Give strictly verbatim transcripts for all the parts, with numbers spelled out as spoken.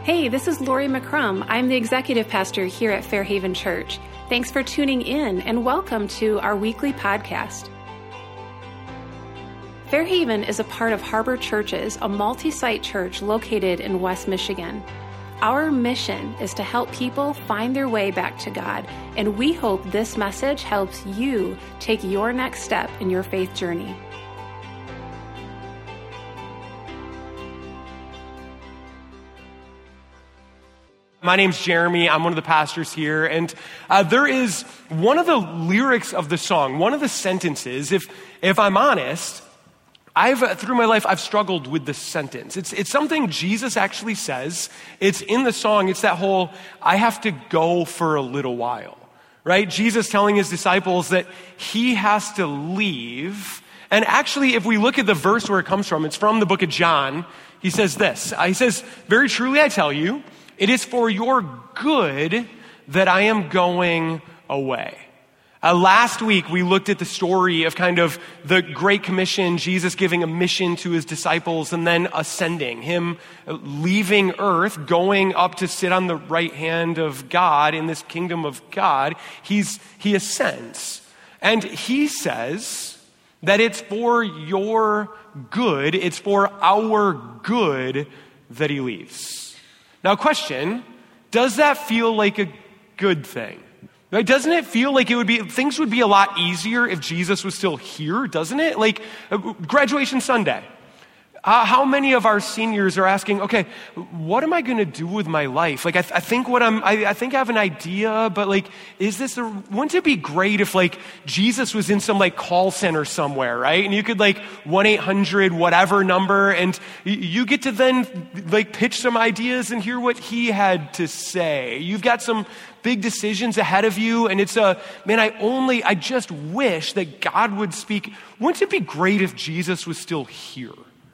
Hey, this is Lori McCrum. I'm the executive pastor here at Fairhaven Church. Thanks for tuning in and welcome to our weekly podcast. Fairhaven is a part of Harbor Churches, a multi-site church located in West Michigan. Our mission is to help people find their way back to God, and we hope this message helps you take your next step in your faith journey. My name's Jeremy. I'm one of the pastors here, and uh, there is one of the lyrics of the song, one of the sentences, if if I'm honest, I've, uh, through my life, I've struggled with this sentence. It's it's something Jesus actually says. It's in the song. It's that whole, I have to go for a little while, right? Jesus telling his disciples that he has to leave. And actually, if we look at the verse where it comes from, it's from the book of John. He says this. Uh, he says, very truly I tell you, it is for your good that I am going away. Uh, last week, we looked at the story of kind of the Great Commission, Jesus giving a mission to his disciples and then ascending, him leaving earth, going up to sit on the right hand of God in this kingdom of God. He's, he ascends. And he says that it's for your good, it's for our good that he leaves. Now, question, does that feel like a good thing? Right? Doesn't it feel like it would be, things would be a lot easier if Jesus was still here, doesn't it? Like uh, graduation Sunday. Uh, how many of our seniors are asking, okay, what am I going to do with my life? Like, I, th- I think what I'm, I, I think I have an idea, but like, is this, a, wouldn't it be great if like Jesus was in some like call center somewhere, right? And you could like one eight hundred whatever number, and y- you get to then like pitch some ideas and hear what he had to say. You've got some big decisions ahead of you, and it's a, man, I only, I just wish that God would speak. Wouldn't it be great if Jesus was still here?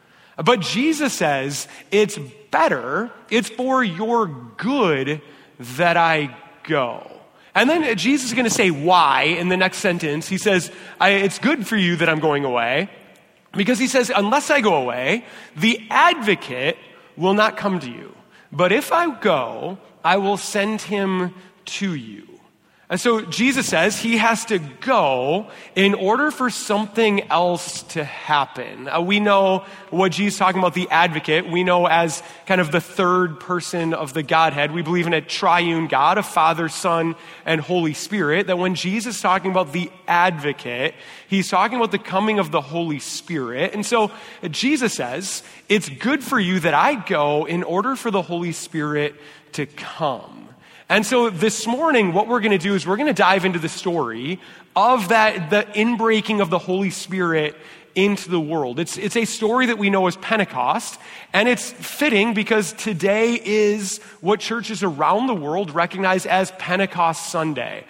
But Jesus says, it's better, it's for your good that I go. And then Jesus is going to say why in the next sentence. He says, I, it's good for you that I'm going away, because he says, unless I go away, the advocate will not come to you. But if I go, I will send him to you. And so Jesus says he has to go in order for something else to happen. Uh, we know what Jesus is talking about, the advocate, we know as kind of the third person of the Godhead. We believe in a triune God, a Father, Son, and Holy Spirit, that when Jesus is talking about the advocate, he's talking about the coming of the Holy Spirit. And so Jesus says, it's good for you that I go in order for the Holy Spirit to come. And so this morning, what we're going to do is we're going to dive into the story of that, the inbreaking of the Holy Spirit into the world. It's, it's a story that we know as Pentecost, and it's fitting because today is what churches around the world recognize as Pentecost Sunday.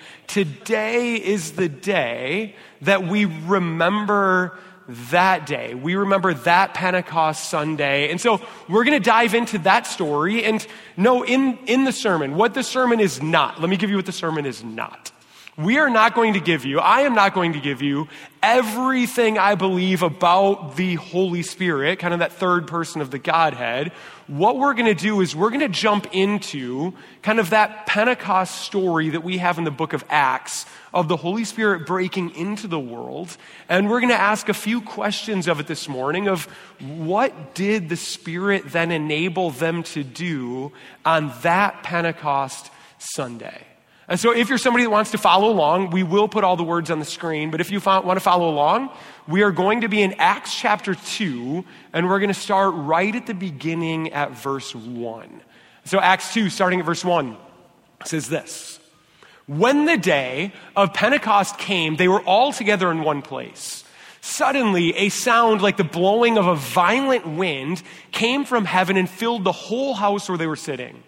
Today is the day that we remember that day. We remember that Pentecost Sunday. And so we're going to dive into that story and know in, in the sermon, what the sermon is not. Let me give you what the sermon is not. We are not going to give you, I am not going to give you everything I believe about the Holy Spirit, kind of that third person of the Godhead. What we're going to do is we're going to jump into kind of that Pentecost story that we have in the book of Acts of the Holy Spirit breaking into the world. And we're going to ask a few questions of it this morning of what did the Spirit then enable them to do on that Pentecost Sunday? And so if you're somebody that wants to follow along, we will put all the words on the screen. But if you want to follow along, we are going to be in Acts chapter two, and we're going to start right at the beginning at verse one. So Acts two, starting at verse one, says this. When the day of Pentecost came, they were all together in one place. Suddenly, a sound like the blowing of a violent wind came from heaven and filled the whole house where they were sitting.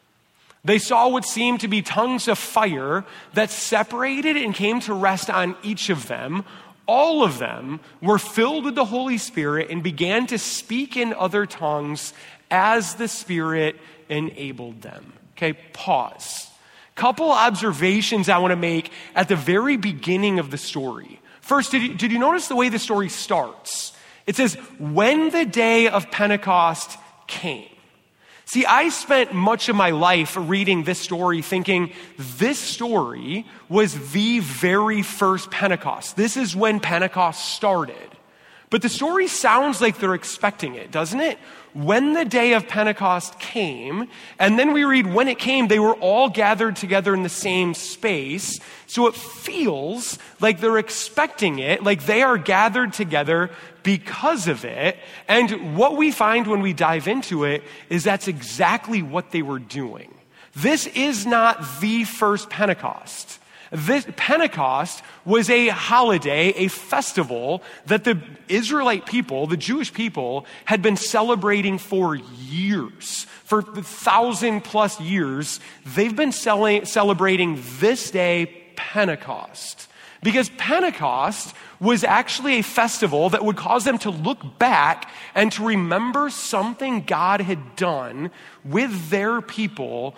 They saw what seemed to be tongues of fire that separated and came to rest on each of them. All of them were filled with the Holy Spirit and began to speak in other tongues as the Spirit enabled them. Okay, pause. Couple observations I want to make at the very beginning of the story. First, did you, did you notice the way the story starts? It says, when the day of Pentecost came. See, I spent much of my life reading this story thinking this story was the very first Pentecost. This is when Pentecost started. But the story sounds like they're expecting it, doesn't it? When the day of Pentecost came, and then we read when it came, they were all gathered together in the same space. So it feels like they're expecting it, like they are gathered together because of it. And what we find when we dive into it is that's exactly what they were doing. This is not the first Pentecost. This Pentecost was a holiday, a festival that the Israelite people, the Jewish people, had been celebrating for years. For a thousand plus years, they've been cel- celebrating this day, Pentecost. Because Pentecost was actually a festival that would cause them to look back and to remember something God had done with their people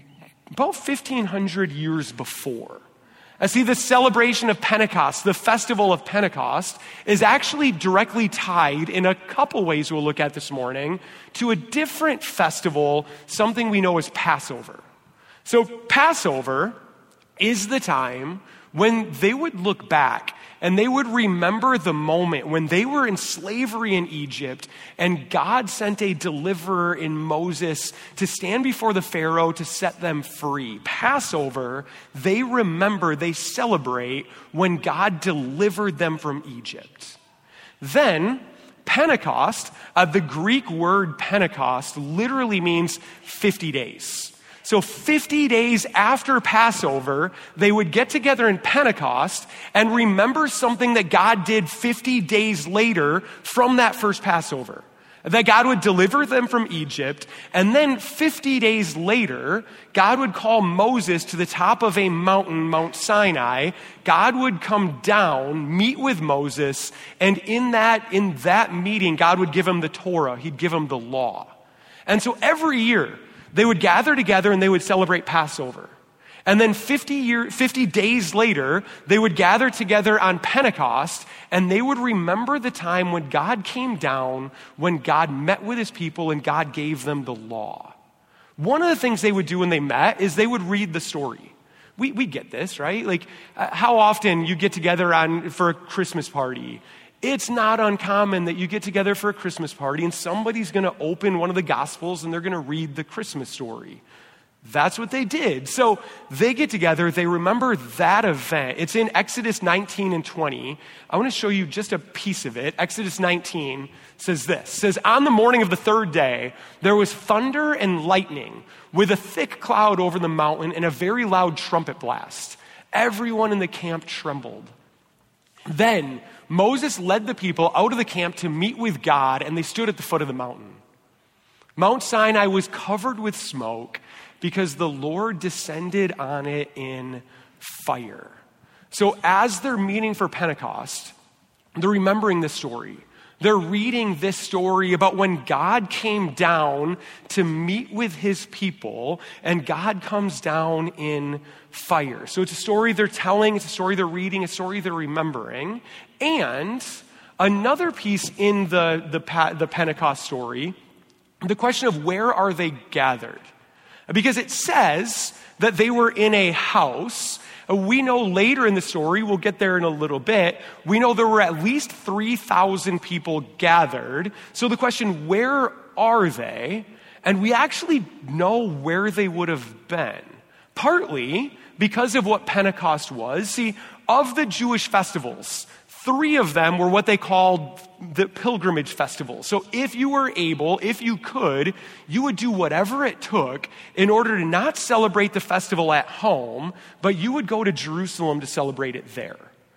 about fifteen hundred years before. I see the celebration of Pentecost, the festival of Pentecost, is actually directly tied in a couple ways we'll look at this morning to a different festival, something we know as Passover. So Passover is the time when they would look back and they would remember the moment when they were in slavery in Egypt and God sent a deliverer in Moses to stand before the Pharaoh to set them free. Passover, they remember, they celebrate when God delivered them from Egypt. Then, Pentecost, uh, the Greek word Pentecost literally means fifty days. So fifty days after Passover, they would get together in Pentecost and remember something that God did fifty days later from that first Passover. That God would deliver them from Egypt, and then fifty days later, God would call Moses to the top of a mountain, Mount Sinai. God would come down, meet with Moses, and in that, in that meeting, God would give him the Torah. He'd give him the law. And so every year, they would gather together and they would celebrate Passover. And then fifty, year, fifty days later, they would gather together on Pentecost and they would remember the time when God came down, when God met with his people and God gave them the law. One of the things they would do when they met is they would read the story. We, we get this, right? Like uh, how often you get together on for a Christmas party. It's not uncommon that you get together for a Christmas party and somebody's going to open one of the Gospels and they're going to read the Christmas story. That's what they did. So they get together, they remember that event. It's in Exodus nineteen and twenty. I want to show you just a piece of it. Exodus nineteen says this. It says, on the morning of the third day, there was thunder and lightning with a thick cloud over the mountain and a very loud trumpet blast. Everyone in the camp trembled. Then Moses led the people out of the camp to meet with God, and they stood at the foot of the mountain. Mount Sinai was covered with smoke because the Lord descended on it in fire. So as they're meeting for Pentecost, they're remembering this story. They're reading this story about when God came down to meet with his people, and God comes down in fire. So it's a story they're telling, it's a story they're reading, a story they're remembering. And another piece in the, the, the Pentecost story, the question of where are they gathered? Because it says that they were in a house. We know later in the story, we'll get there in a little bit, we know there were at least three thousand people gathered. So the question, where are they? And we actually know where they would have been. Partly because of what Pentecost was. See, of the Jewish festivals, three of them were what they called the pilgrimage festival. So if you were able, if you could, you would do whatever it took in order to not celebrate the festival at home, but you would go to Jerusalem to celebrate it there.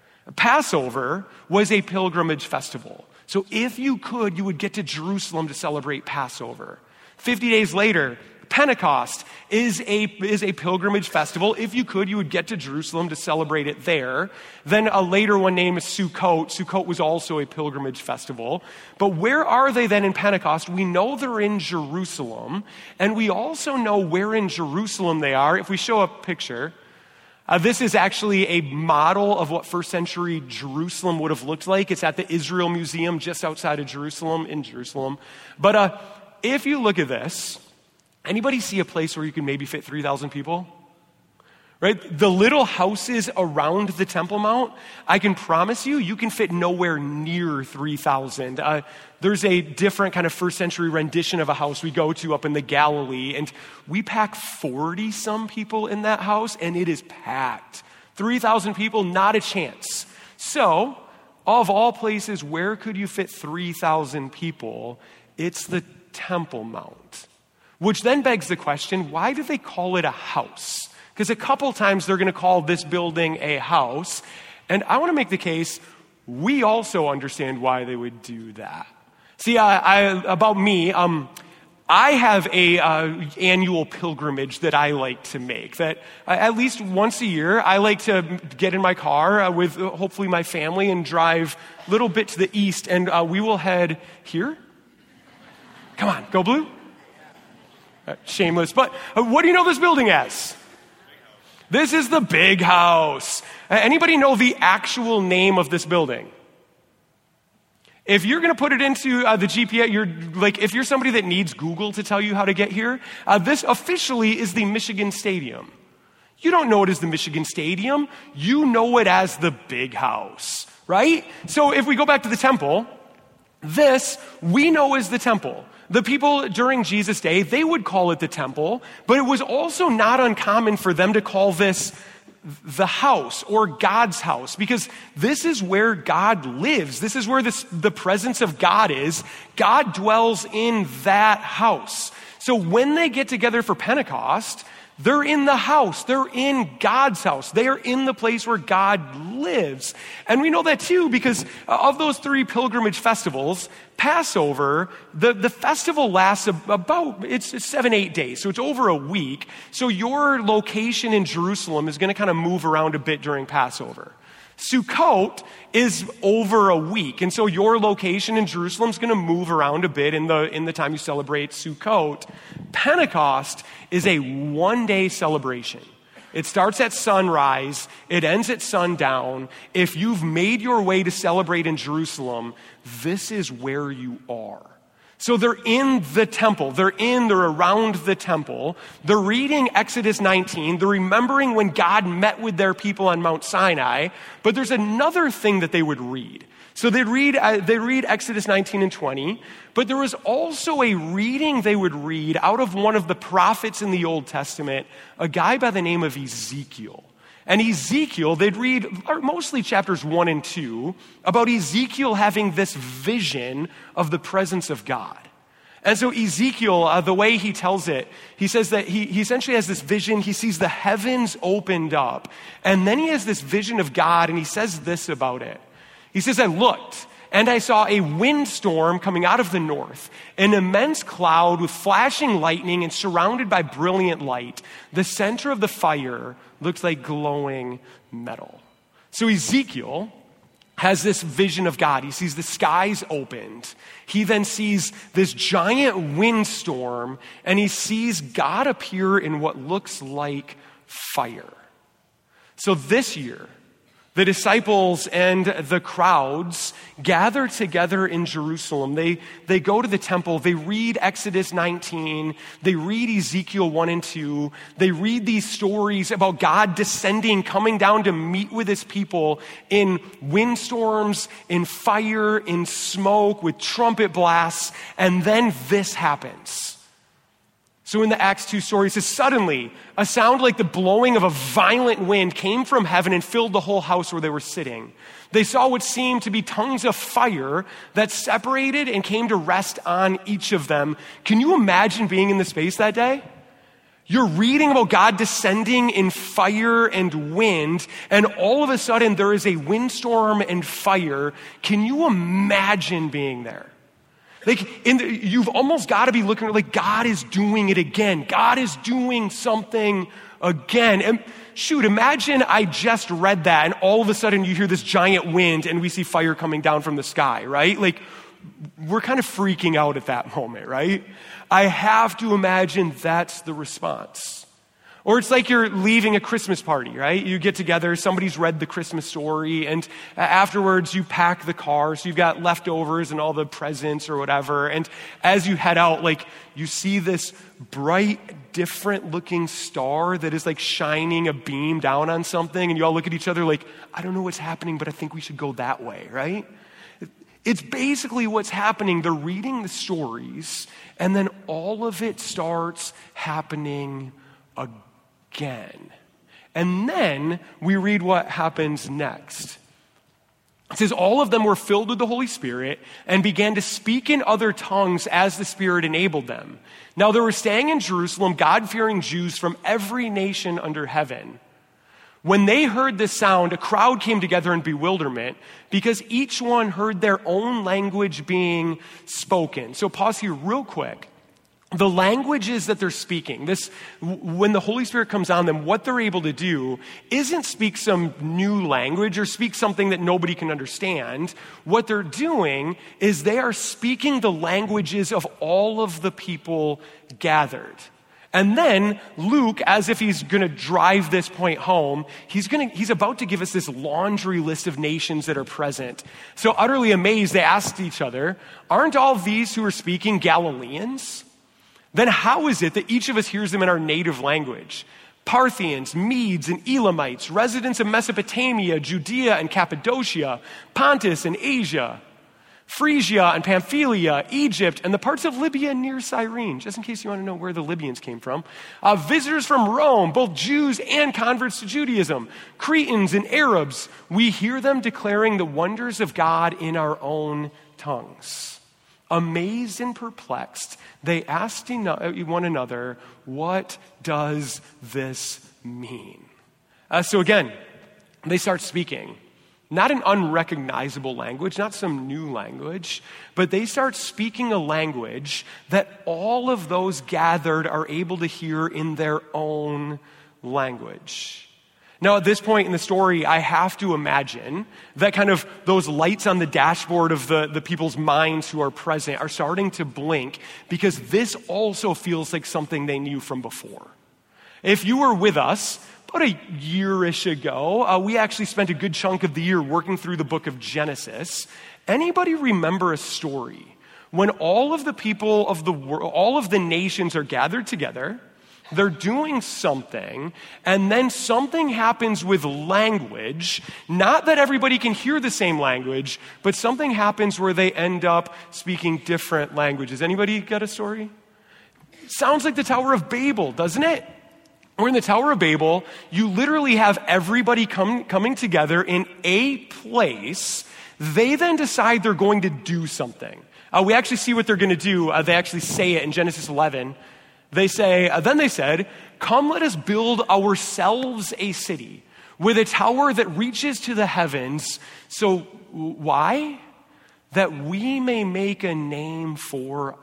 Passover was a pilgrimage festival. So if you could, you would get to Jerusalem to celebrate Passover. Fifty days later, Pentecost is a, is a pilgrimage festival. If you could, you would get to Jerusalem to celebrate it there. Then a later one named Sukkot. Sukkot was also a pilgrimage festival. But where are they then in Pentecost? We know they're in Jerusalem. And we also know where in Jerusalem they are. If we show a picture, uh, this is actually a model of what first century Jerusalem would have looked like. It's at the Israel Museum just outside of Jerusalem, in Jerusalem. But uh, if you look at this, Anybody see a place where you can maybe fit three thousand people? Right? The little houses around the Temple Mount, I can promise you, you can fit nowhere near three thousand. Uh, there's a different kind of first century rendition of a house we go to up in the Galilee, and we pack forty some people in that house, and it is packed. three thousand people, not a chance. So, of all places, where could you fit three thousand people? It's the Temple Mount. Which then begs the question, why do they call it a house? Because a couple times they're going to call this building a house. And I want to make the case, we also understand why they would do that. See, I, I, about me, um, I have a uh, annual pilgrimage that I like to make. That uh, at least once a year, I like to get in my car uh, with uh, hopefully my family and drive a little bit to the east. And uh, we will head here. Come on, go blue. Uh, shameless. But uh, what do you know this building as? This is the Big House. Uh, anybody know the actual name of this building? If you're going to put it into uh, the G P S, you're like, if you're somebody that needs Google to tell you how to get here, uh, this officially is the Michigan Stadium. You don't know it as the Michigan Stadium. You know it as the Big House, right? So if we go back to the temple, this we know as the temple. The people during Jesus' day, they would call it the temple, but it was also not uncommon for them to call this the house or God's house, because this is where God lives. This is where this, the presence of God is. God dwells in that house. So when they get together for Pentecost, they're in the house. They're in God's house. They are in the place where God lives. And we know that too because of those three pilgrimage festivals, Passover, the, the festival lasts about, it's, it's seven, eight days. So it's over a week. So your location in Jerusalem is going to kind of move around a bit during Passover. Sukkot is over a week. And so your location in Jerusalem is going to move around a bit in the, in the time you celebrate Sukkot. Pentecost is a one-day celebration. It starts at sunrise. It ends at sundown. If you've made your way to celebrate in Jerusalem, this is where you are. So they're in the temple. They're in, they're around the temple. They're reading Exodus nineteen. They're remembering when God met with their people on Mount Sinai. But there's another thing that they would read. So they'd read, uh, they read Exodus nineteen and twenty. But there was also a reading they would read out of one of the prophets in the Old Testament, a guy by the name of Ezekiel. And Ezekiel, they'd read mostly chapters one and two about Ezekiel having this vision of the presence of God. And so Ezekiel, uh, the way he tells it, he says that he, he essentially has this vision. He sees the heavens opened up. And then he has this vision of God, and he says this about it. He says, I looked, and I saw a windstorm coming out of the north, an immense cloud with flashing lightning and surrounded by brilliant light. The center of the fire looks like glowing metal. So Ezekiel has this vision of God. He sees the skies opened. He then sees this giant windstorm, and he sees God appear in what looks like fire. So this year, the disciples and the crowds gather together in Jerusalem. They, they go to the temple. They read Exodus nineteen. They read Ezekiel one and two. They read these stories about God descending, coming down to meet with his people in windstorms, in fire, in smoke, with trumpet blasts. And then this happens. So in the Acts two story, it says, suddenly a sound like the blowing of a violent wind came from heaven and filled the whole house where they were sitting. They saw what seemed to be tongues of fire that separated and came to rest on each of them. Can you imagine being in the space that day? You're reading about God descending in fire and wind, and all of a sudden there is a windstorm and fire. Can you imagine being there? Like, in the, you've almost got to be looking like God is doing it again. God is doing something again. And shoot, imagine I just read that and all of a sudden you hear this giant wind and we see fire coming down from the sky, right? Like, we're kind of freaking out at that moment, right? I have to imagine that's the response. Or it's like you're leaving a Christmas party, right? You get together, somebody's read the Christmas story, and afterwards you pack the car, so you've got leftovers and all the presents or whatever. And as you head out, like you see this bright, different looking star that is like shining a beam down on something, and you all look at each other like, I don't know what's happening, but I think we should go that way, right? It's basically what's happening. They're reading the stories, and then all of it starts happening again. Again. And then we read what happens next. It says, all of them were filled with the Holy Spirit and began to speak in other tongues as the Spirit enabled them. Now there were staying in Jerusalem God-fearing Jews from every nation under heaven. When they heard this sound, a crowd came together in bewilderment because each one heard their own language being spoken. So pause here real quick. The languages that they're speaking, this, when the Holy Spirit comes on them, what they're able to do isn't speak some new language or speak something that nobody can understand. What they're doing is they are speaking the languages of all of the people gathered. And then Luke, as if he's going to drive this point home, he's going to, he's about to give us this laundry list of nations that are present. So utterly amazed, they asked each other, aren't all these who are speaking Galileans? Then how is it that each of us hears them in our native language? Parthians, Medes, and Elamites, residents of Mesopotamia, Judea and Cappadocia, Pontus and Asia, Phrygia and Pamphylia, Egypt, and the parts of Libya near Cyrene, just in case you want to know where the Libyans came from. Uh, visitors from Rome, both Jews and converts to Judaism, Cretans and Arabs, we hear them declaring the wonders of God in our own tongues. Amazed and perplexed, they asked one another, what does this mean? Uh, so again, they start speaking. Not an unrecognizable language, not some new language, but they start speaking a language that all of those gathered are able to hear in their own language. Now, at this point in the story, I have to imagine that kind of those lights on the dashboard of the, the people's minds who are present are starting to blink because this also feels like something they knew from before. If you were with us about a year-ish ago, uh, we actually spent a good chunk of the year working through the book of Genesis. Anybody remember a story when all of the people of the world, all of the nations are gathered together, they're doing something, and then something happens with language, not that everybody can hear the same language, but something happens where they end up speaking different languages. Anybody got a story? Sounds like the Tower of Babel, doesn't it? Or in the Tower of Babel, you literally have everybody come, coming together in a place. They then decide they're going to do something. Uh, we actually see what they're going to do. Uh, they actually say it in Genesis eleven. They say, uh, then they said, come let us build ourselves a city with a tower that reaches to the heavens. So why? That we may make a name for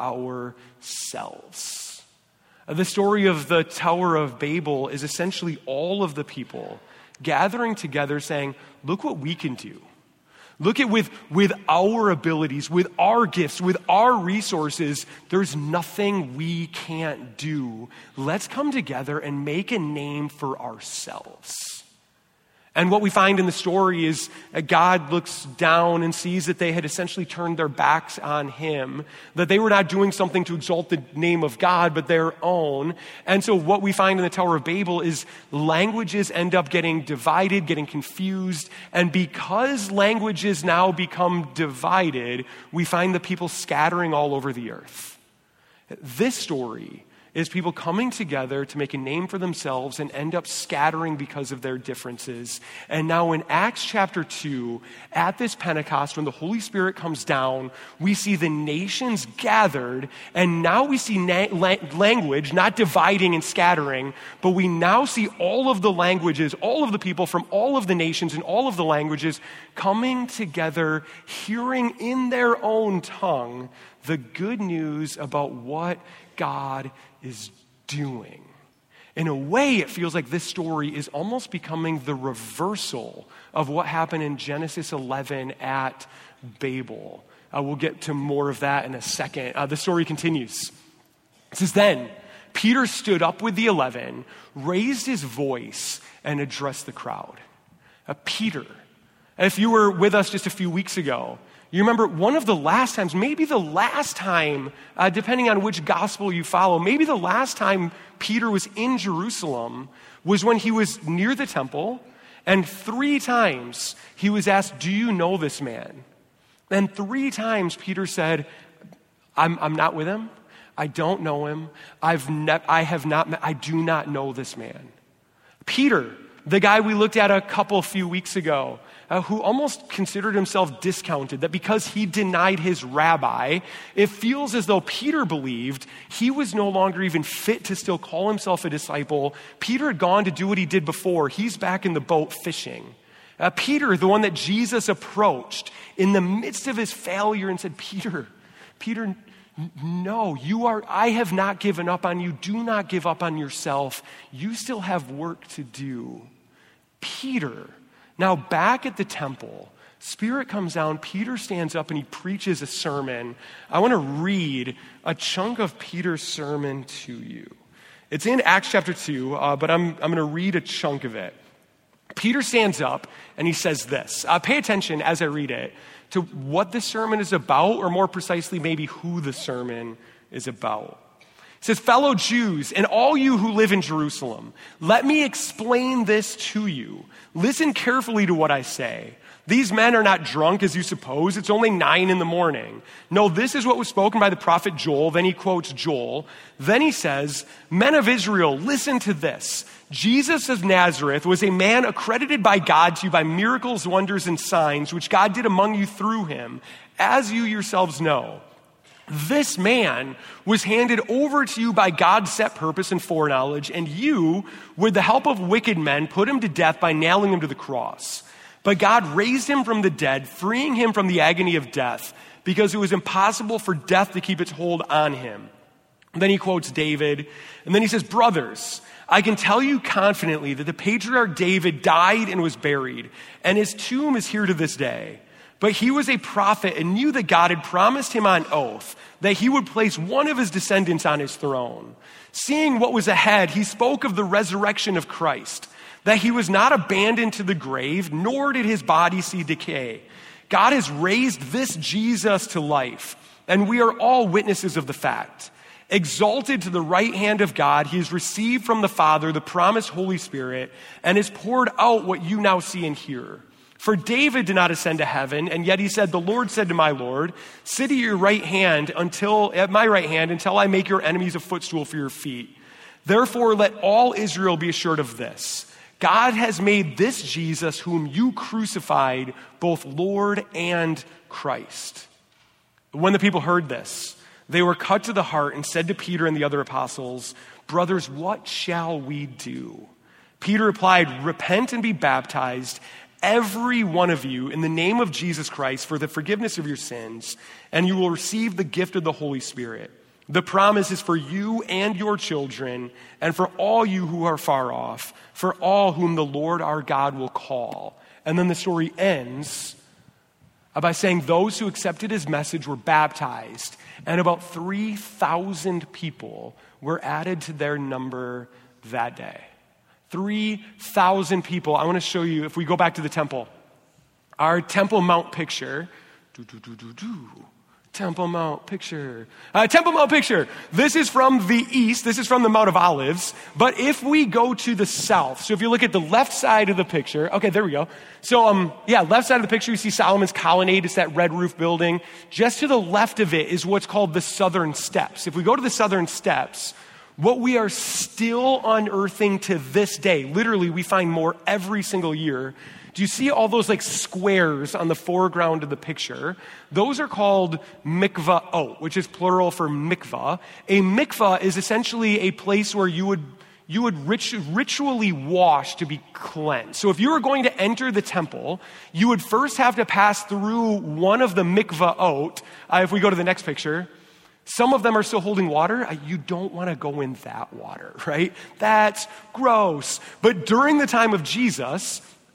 ourselves. Uh, the story of the Tower of Babel is essentially all of the people gathering together saying, look what we can do. Look at with, with our abilities, with our gifts, with our resources, there's nothing we can't do. Let's come together and make a name for ourselves. And what we find in the story is that God looks down and sees that they had essentially turned their backs on him, that they were not doing something to exalt the name of God, but their own. And so what we find in the Tower of Babel is languages end up getting divided, getting confused. And because languages now become divided, we find the people scattering all over the earth. This story is people coming together to make a name for themselves and end up scattering because of their differences. And now in Acts chapter two, at this Pentecost, when the Holy Spirit comes down, we see the nations gathered, and now we see na- la- language not dividing and scattering, but we now see all of the languages, all of the people from all of the nations and all of the languages coming together, hearing in their own tongue the good news about what God is doing. In a way, it feels like this story is almost becoming the reversal of what happened in Genesis eleven at Babel. Uh, we'll get to more of that in a second. Uh, the story continues. It says, then Peter stood up with the eleven, raised his voice, and addressed the crowd. Uh, Peter, if you were with us just a few weeks ago, you remember one of the last times, maybe the last time, uh, depending on which gospel you follow, maybe the last time Peter was in Jerusalem was when he was near the temple, and three times he was asked, do you know this man? And three times Peter said, I'm, I'm not with him. I don't know him. I've ne- I have not met, I do not know this man. Peter, the guy we looked at a couple few weeks ago, uh, who almost considered himself discounted, that because he denied his rabbi, it feels as though Peter believed he was no longer even fit to still call himself a disciple. Peter had gone to do what he did before. He's back in the boat fishing. Uh, Peter, the one that Jesus approached in the midst of his failure and said, Peter, Peter, no, you are, I have not given up on you. Do not give up on yourself. You still have work to do. Peter, now back at the temple, Spirit comes down, Peter stands up and he preaches a sermon. I want to read a chunk of Peter's sermon to you. It's in Acts chapter two, uh, but I'm, I'm going to read a chunk of it. Peter stands up and he says this. Uh, pay attention as I read it to what the sermon is about, or more precisely, maybe who the sermon is about. It says, fellow Jews and all you who live in Jerusalem, let me explain this to you. Listen carefully to what I say. These men are not drunk as you suppose. It's only nine in the morning. No, this is what was spoken by the prophet Joel. Then he quotes Joel. Then he says, men of Israel, listen to this. Jesus of Nazareth was a man accredited by God to you by miracles, wonders, and signs, which God did among you through him, as you yourselves know. This man was handed over to you by God's set purpose and foreknowledge, and you, with the help of wicked men, put him to death by nailing him to the cross. But God raised him from the dead, freeing him from the agony of death, because it was impossible for death to keep its hold on him. And then he quotes David, and then he says, brothers, I can tell you confidently that the patriarch David died and was buried, and his tomb is here to this day. But he was a prophet and knew that God had promised him on oath that he would place one of his descendants on his throne. Seeing what was ahead, he spoke of the resurrection of Christ, that he was not abandoned to the grave, nor did his body see decay. God has raised this Jesus to life, and we are all witnesses of the fact. Exalted to the right hand of God, he has received from the Father the promised Holy Spirit and has poured out what you now see and hear. For David did not ascend to heaven, and yet he said, the Lord said to my Lord, sit at your right hand until, at my right hand until I make your enemies a footstool for your feet. Therefore, let all Israel be assured of this. God has made this Jesus, whom you crucified, both Lord and Christ. When the people heard this, they were cut to the heart and said to Peter and the other apostles, brothers, what shall we do? Peter replied, repent and be baptized, every one of you, in the name of Jesus Christ for the forgiveness of your sins, and you will receive the gift of the Holy Spirit. The promise is for you and your children, and for all you who are far off, for all whom the Lord our God will call. And then the story ends by saying those who accepted his message were baptized, and about three thousand people were added to their number that day. three thousand people. I want to show you, if we go back to the temple, our Temple Mount picture. Do, do, do, do, do. Temple Mount picture. Uh, Temple Mount picture. This is from the east. This is from the Mount of Olives. But if we go to the south, so if you look at the left side of the picture, okay, there we go. So, um, yeah, left side of the picture, you see Solomon's colonnade. It's that red roof building. Just to the left of it is what's called the southern steps. If we go to the southern steps, what we are still unearthing to this day, literally we find more every single year. Do you see all those like squares on the foreground of the picture? Those are called mikvahot, which is plural for mikvah. A mikvah is essentially a place where you would you would rit- ritually wash to be cleansed. So if you were going to enter the temple, you would first have to pass through one of the mikvahot. Uh, if we go to the next picture, some of them are still holding water. You don't want to go in that water, right? That's gross. But during the time of Jesus,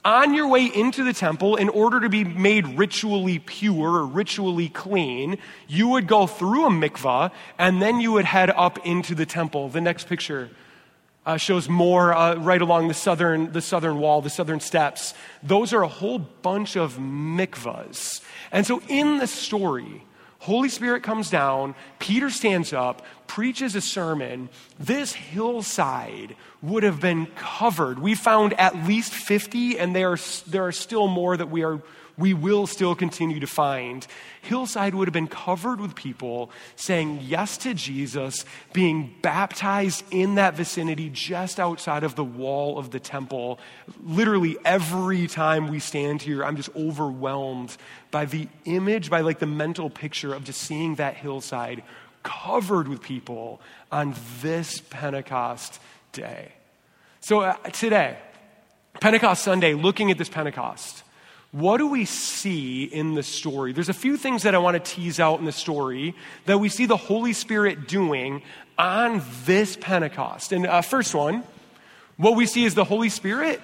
on your way into the temple, in order to be made ritually pure or ritually clean, you would go through a mikvah, and then you would head up into the temple. The next picture Uh, shows more uh, right along the southern, the southern wall, the southern steps. Those are a whole bunch of mikvahs. And so in the story, Holy Spirit comes down, Peter stands up, preaches a sermon. This hillside would have been covered. We found at least fifty, and there are, there are still more that we are we will still continue to find. Hillside would have been covered with people saying yes to Jesus, being baptized in that vicinity just outside of the wall of the temple. Literally every time we stand here, I'm just overwhelmed by the image, by like the mental picture of just seeing that hillside covered with people on this Pentecost day. So uh, today, Pentecost Sunday, looking at this Pentecost, what do we see in the story? There's a few things that I want to tease out in the story that we see the Holy Spirit doing on this Pentecost. And uh, first one, what we see is the Holy Spirit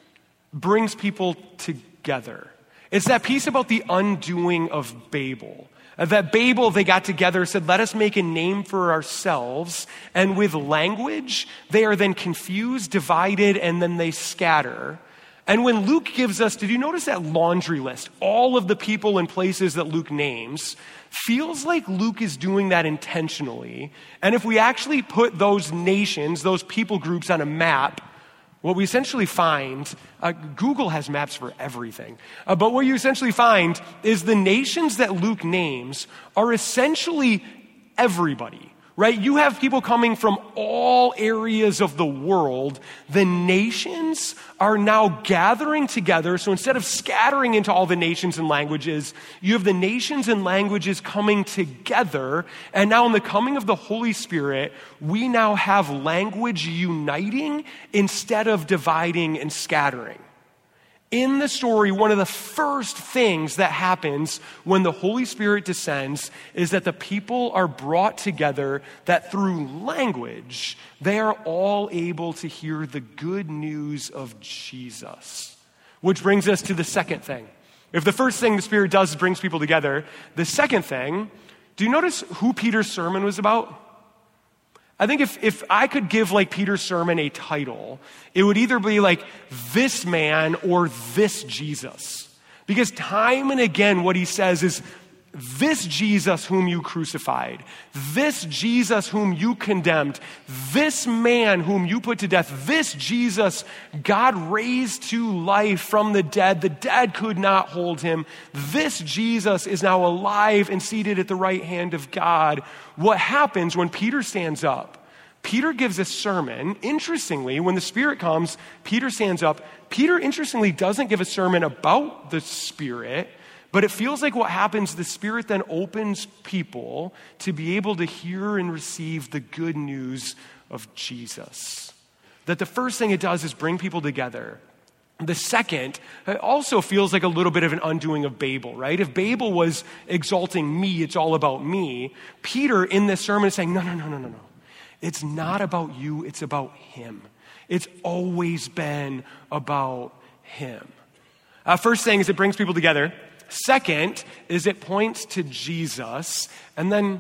brings people together. It's that piece about the undoing of Babel. Uh, that Babel, they got together, said, let us make a name for ourselves. And with language, they are then confused, divided, and then they scatter. And when Luke gives us, did you notice that laundry list? All of the people and places that Luke names, feels like Luke is doing that intentionally. And if we actually put those nations, those people groups on a map, what we essentially find, uh, Google has maps for everything, uh, but what you essentially find is the nations that Luke names are essentially everybody. Right? You have people coming from all areas of the world. The nations are now gathering together. So instead of scattering into all the nations and languages, you have the nations and languages coming together. And now in the coming of the Holy Spirit, we now have language uniting instead of dividing and scattering. In the story, one of the first things that happens when the Holy Spirit descends is that the people are brought together, that through language, they are all able to hear the good news of Jesus. Which brings us to the second thing. If the first thing the Spirit does is brings people together, the second thing, do you notice who Peter's sermon was about? I think if, if I could give like Peter's sermon a title, it would either be like this man or this Jesus. Because time and again what he says is this Jesus whom you crucified, this Jesus whom you condemned, this man whom you put to death, this Jesus God raised to life from the dead. The dead could not hold him. This Jesus is now alive and seated at the right hand of God. What happens when Peter stands up? Peter gives a sermon. Interestingly, when the Spirit comes, Peter stands up. Peter, interestingly, doesn't give a sermon about the Spirit, but it feels like what happens, the Spirit then opens people to be able to hear and receive the good news of Jesus. That the first thing it does is bring people together. The second, it also feels like a little bit of an undoing of Babel, right? If Babel was exalting me, it's all about me. Peter in this sermon is saying, no, no, no, no, no, no. It's not about you, it's about him. It's always been about him. Uh, first thing is it brings people together. Second is it points to Jesus. And then,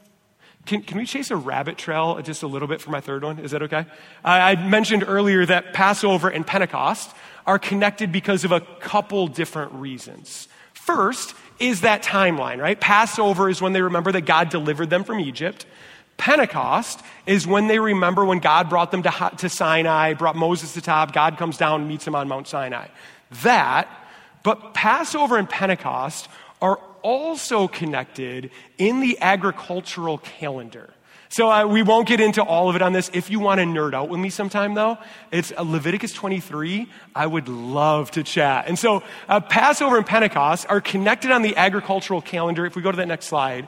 can, can we chase a rabbit trail just a little bit for my third one? Is that okay? I, I mentioned earlier that Passover and Pentecost are connected because of a couple different reasons. First is that timeline, right? Passover is when they remember that God delivered them from Egypt. Pentecost is when they remember when God brought them to, to Sinai, brought Moses to the top, God comes down and meets him on Mount Sinai. That, but Passover and Pentecost are also connected in the agricultural calendar. So uh, we won't get into all of it on this. If you want to nerd out with me sometime, though, it's uh, Leviticus twenty-three. I would love to chat. And so uh, Passover and Pentecost are connected on the agricultural calendar. If we go to that next slide,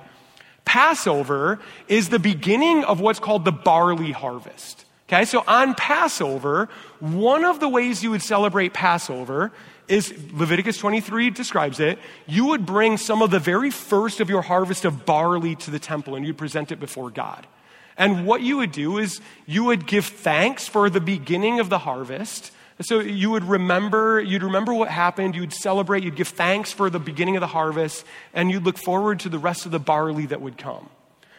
Passover is the beginning of what's called the barley harvest. Okay, so on Passover, one of the ways you would celebrate Passover is, Leviticus twenty-three describes it, you would bring some of the very first of your harvest of barley to the temple and you'd present it before God. And what you would do is you would give thanks for the beginning of the harvest, So you would remember, you'd remember what happened, you'd celebrate, you'd give thanks for the beginning of the harvest, and you'd look forward to the rest of the barley that would come.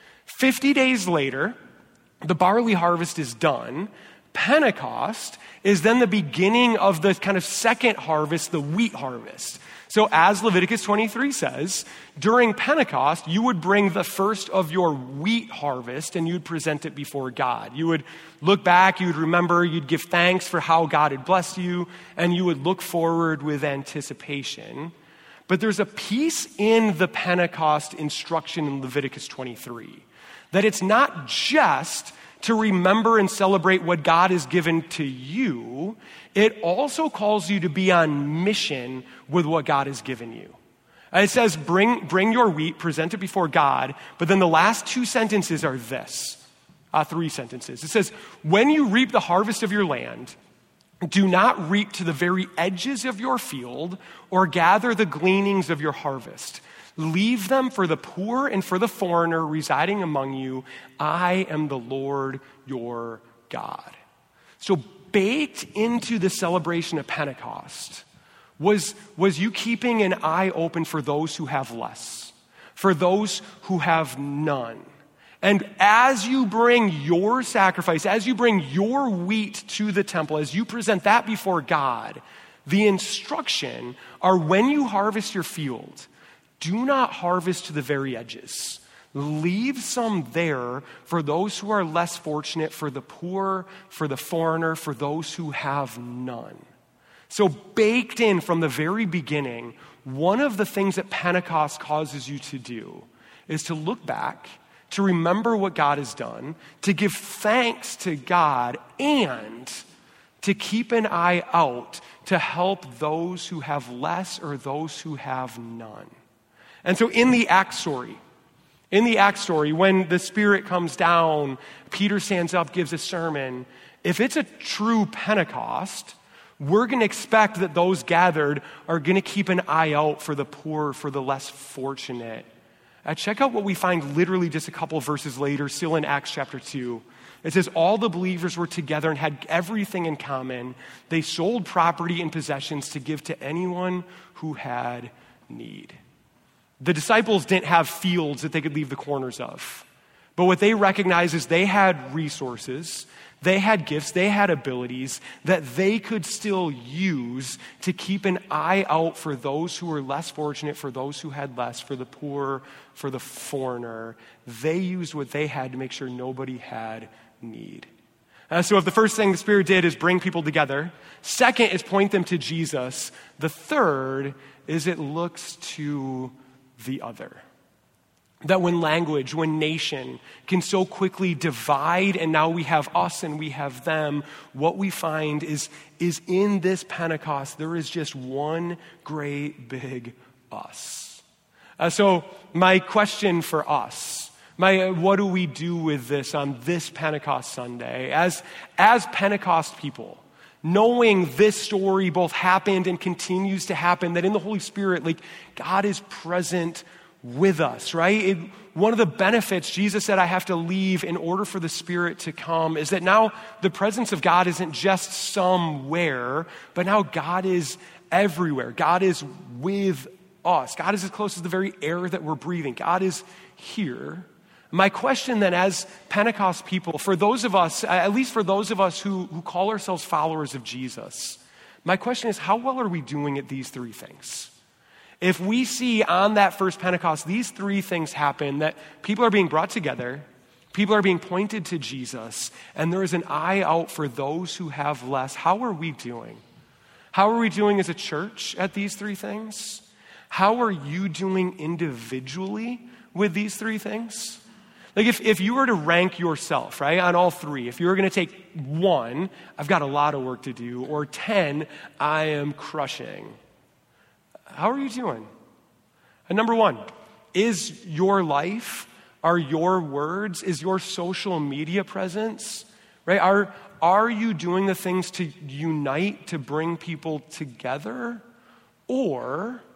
Fifty days later, the barley harvest is done. Pentecost is then the beginning of the kind of second harvest, the wheat harvest. So as Leviticus twenty-three says, during Pentecost, you would bring the first of your wheat harvest and you'd present it before God. You would look back, you would remember, you'd give thanks for how God had blessed you, and you would look forward with anticipation. But there's a piece in the Pentecost instruction in Leviticus twenty-three that it's not just to remember and celebrate what God has given to you. It also calls you to be on mission with what God has given you. It says, bring, bring your wheat, present it before God, but then the last two sentences are this, uh, three sentences. It says, when you reap the harvest of your land, do not reap to the very edges of your field or gather the gleanings of your harvest. Leave them for the poor and for the foreigner residing among you. I am the Lord your God. So baked into the celebration of Pentecost was, was you keeping an eye open for those who have less, for those who have none. And as you bring your sacrifice, as you bring your wheat to the temple, as you present that before God, the instruction are when you harvest your field, do not harvest to the very edges. Leave some there for those who are less fortunate, for the poor, for the foreigner, for those who have none. So baked in from the very beginning, one of the things that Pentecost causes you to do is to look back, to remember what God has done, to give thanks to God, and to keep an eye out to help those who have less or those who have none. And so in the Acts story, in the Acts story, when the Spirit comes down, Peter stands up, gives a sermon. If it's a true Pentecost, we're going to expect that those gathered are going to keep an eye out for the poor, for the less fortunate. Uh, check out what we find literally just a couple of verses later, still in Acts chapter two. It says, all the believers were together and had everything in common. They sold property and possessions to give to anyone who had need. The disciples didn't have fields that they could leave the corners of. But what they recognized is they had resources, they had gifts, they had abilities that they could still use to keep an eye out for those who were less fortunate, for those who had less, for the poor, for the foreigner. They used what they had to make sure nobody had need. Uh, so if the first thing the Spirit did is bring people together, second is point them to Jesus, the third is it looks to the other. That when language, when nation can so quickly divide, and now we have us and we have them, what we find is, is in this Pentecost, there is just one great big us. Uh, so my question for us, my uh, what do we do with this on this Pentecost Sunday? As, as Pentecost people, knowing this story both happened and continues to happen, that in the Holy Spirit, like God is present with us, right? It, one of the benefits, Jesus said, I have to leave in order for the Spirit to come, is that now the presence of God isn't just somewhere, but now God is everywhere. God is with us. God is as close as the very air that we're breathing. God is here. My question then, as Pentecost people, for those of us, at least for those of us who, who call ourselves followers of Jesus, my question is, how well are we doing at these three things? If we see on that first Pentecost, these three things happen, that people are being brought together, people are being pointed to Jesus, and there is an eye out for those who have less, how are we doing? How are we doing as a church at these three things? How are you doing individually with these three things? Like if, if you were to rank yourself, right, on all three, if you were going to take one, I've got a lot of work to do, or ten, I am crushing. How are you doing? And number one, is your life, are your words, is your social media presence, right? Are, are you doing the things to unite, to bring people together? Or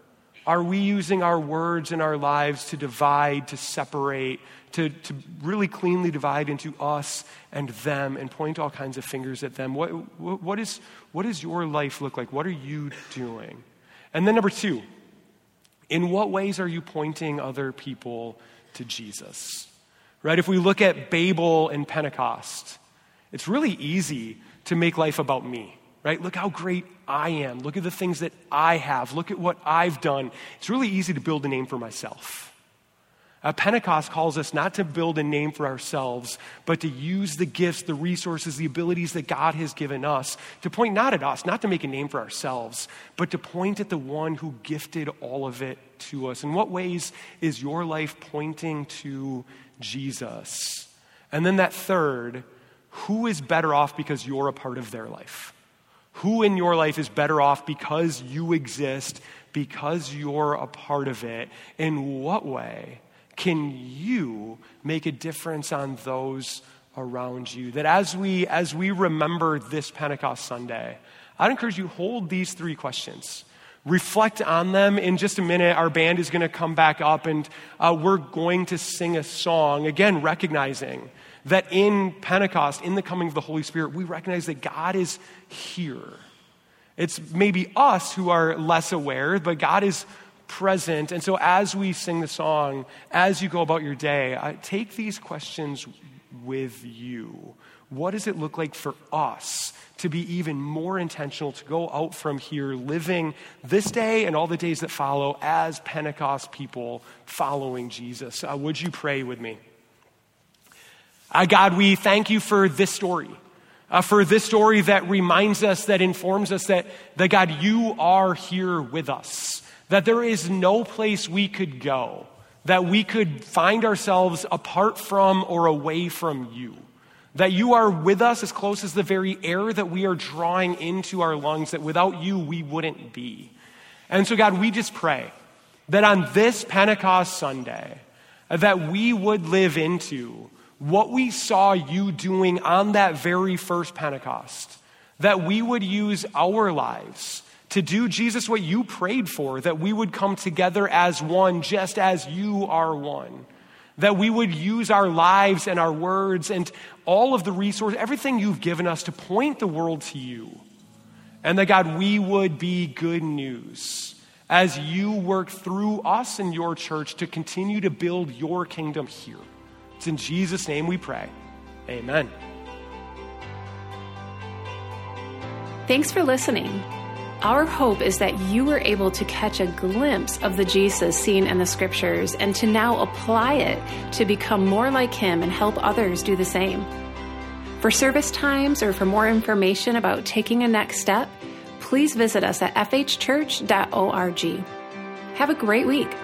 Are we using our words and our lives to divide, to separate, to, to really cleanly divide into us and them and point all kinds of fingers at them? What, what, is, what does your life look like? What are you doing? And then number two, in what ways are you pointing other people to Jesus? Right? If we look at Babel and Pentecost, it's really easy to make life about me. Right? Look how great I am. Look at the things that I have. Look at what I've done. It's really easy to build a name for myself. Uh, Pentecost calls us not to build a name for ourselves, but to use the gifts, the resources, the abilities that God has given us to point not at us, not to make a name for ourselves, but to point at the one who gifted all of it to us. In what ways is your life pointing to Jesus? And then that third, who is better off because you're a part of their life? Who in your life is better off because you exist, because you're a part of it? In what way can you make a difference on those around you? That as we as we remember this Pentecost Sunday, I'd encourage you, hold these three questions. Reflect on them. In just a minute, our band is going to come back up and uh, we're going to sing a song, again, recognizing that in Pentecost, in the coming of the Holy Spirit, we recognize that God is here. It's maybe us who are less aware, but God is present. And so as we sing the song, as you go about your day, uh, take these questions with you. What does it look like for us to be even more intentional, to go out from here living this day and all the days that follow as Pentecost people following Jesus? Uh, would you pray with me? Uh, God, we thank you for this story, uh, for this story that reminds us, that informs us that, that, God, you are here with us, that there is no place we could go, that we could find ourselves apart from or away from you, that you are with us as close as the very air that we are drawing into our lungs, that without you we wouldn't be. And so, God, we just pray that on this Pentecost Sunday, uh, that we would live into what we saw you doing on that very first Pentecost, that we would use our lives to do, Jesus, what you prayed for, that we would come together as one, just as you are one, that we would use our lives and our words and all of the resources, everything you've given us to point the world to you, and that, God, we would be good news as you work through us and your church to continue to build your kingdom here. It's in Jesus' name we pray. Amen. Thanks for listening. Our hope is that you were able to catch a glimpse of the Jesus seen in the scriptures and to now apply it to become more like him and help others do the same. For service times or for more information about taking a next step, please visit us at f h church dot org. Have a great week.